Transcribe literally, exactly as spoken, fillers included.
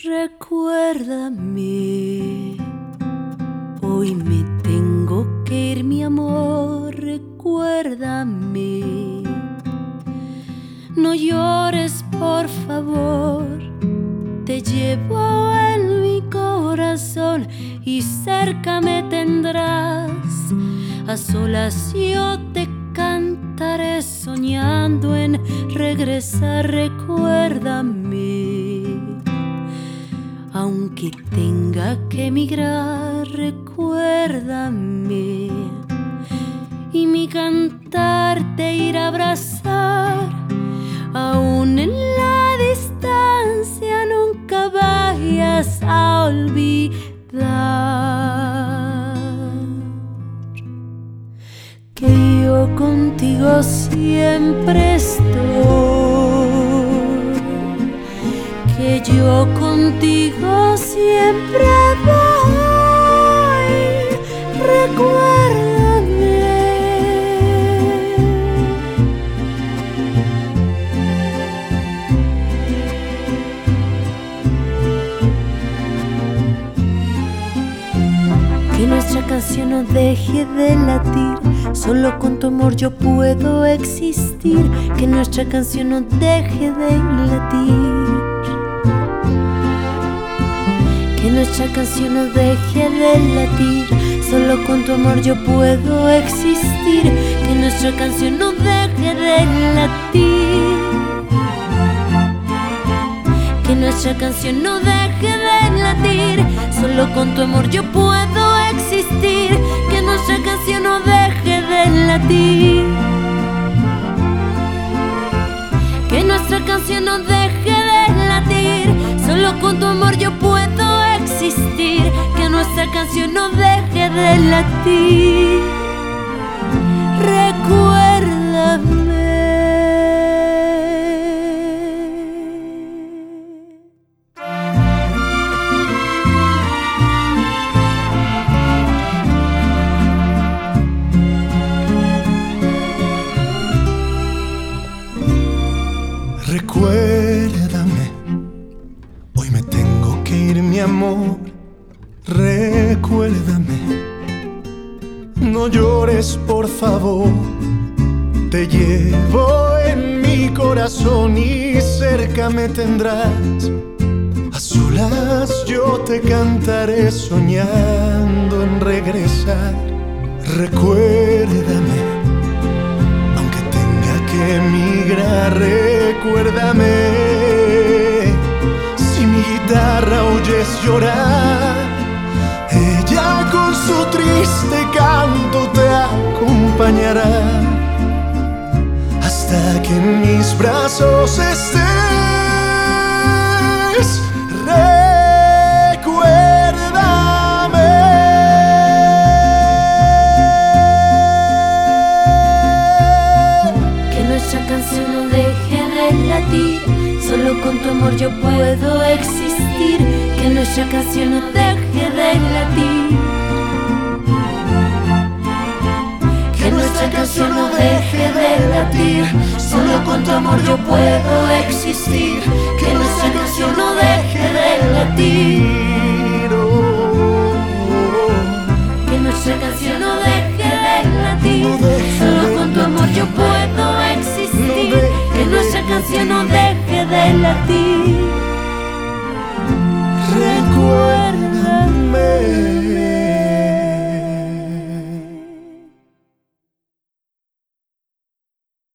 Recuérdame, hoy me tengo que ir, mi amor, recuérdame. No llores, por favor, te llevo en mi corazón y cerca me tendrás. A solas yo te cantaré soñando en regresar, recuérdame. Aunque tenga que emigrar, recuérdame. Y mi cantar te irá a abrazar. Aún en la distancia nunca vayas a olvidar que yo contigo siempre estoy, que yo contigo siempre voy. Recuérdame. Que nuestra canción no deje de latir, solo con tu amor yo puedo existir. Que nuestra canción no deje de latir, que nuestra canción no deje de latir, solo con tu amor yo puedo existir. Que nuestra canción no deje de latir, que nuestra canción no deje de latir, solo con tu amor yo puedo existir. Que nuestra canción no deje de latir, que nuestra canción no deje de latir, solo con tu amor yo puedo existir. Que nuestra canción no deje de latir. Recuérdame. Recuérdame, hoy me tengo que ir, mi amor. Recuérdame, no llores, por favor. Te llevo en mi corazón y cerca me tendrás. A solas yo te cantaré soñando en regresar. Recuérdame, aunque tenga que emigrar, recuérdame. Si mi guitarra oyes llorar, ella con su triste canto te acompañará hasta que en mis brazos estés. Recuérdame. Que nuestra canción no deje de latir, solo con tu amor yo puedo existir. Que nuestra canción no deje de latir, que nuestra canción no deje de latir, solo con tu amor yo puedo existir. Que nuestra canción no deje de latir, que nuestra canción no deje de latir, solo con tu amor yo puedo existir. Que nuestra canción no deje de latir. Recuérdame.